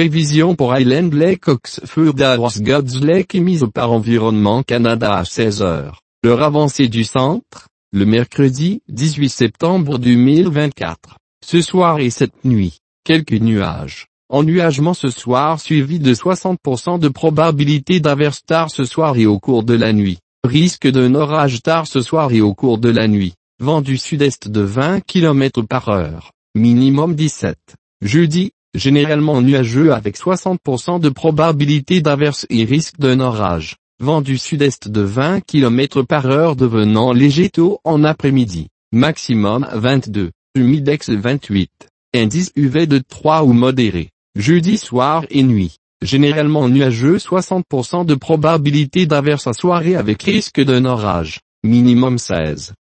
Prévision pour Island Lake Oxford God's Lake émise par Environnement Canada à 16 heures. L'heure avancée du centre, le mercredi 18 septembre 2024. Ce soir et cette nuit, quelques nuages. Ennuagement ce soir suivi de 60% de probabilité d'averse tard ce soir et au cours de la nuit. Risque d'un orage tard ce soir et au cours de la nuit. Vent du sud-est de 20 km par heure. Minimum 17. Jeudi, généralement nuageux avec 60% de probabilité d'averse et risque d'un orage. Vent du sud-est de 20 km par heure devenant léger tôt en après-midi. Maximum 22. Humidex 28. Indice UV de 3 ou modéré. Jeudi soir et nuit. Généralement nuageux 60% de probabilité d'averse à soirée avec risque d'un orage. Minimum 16.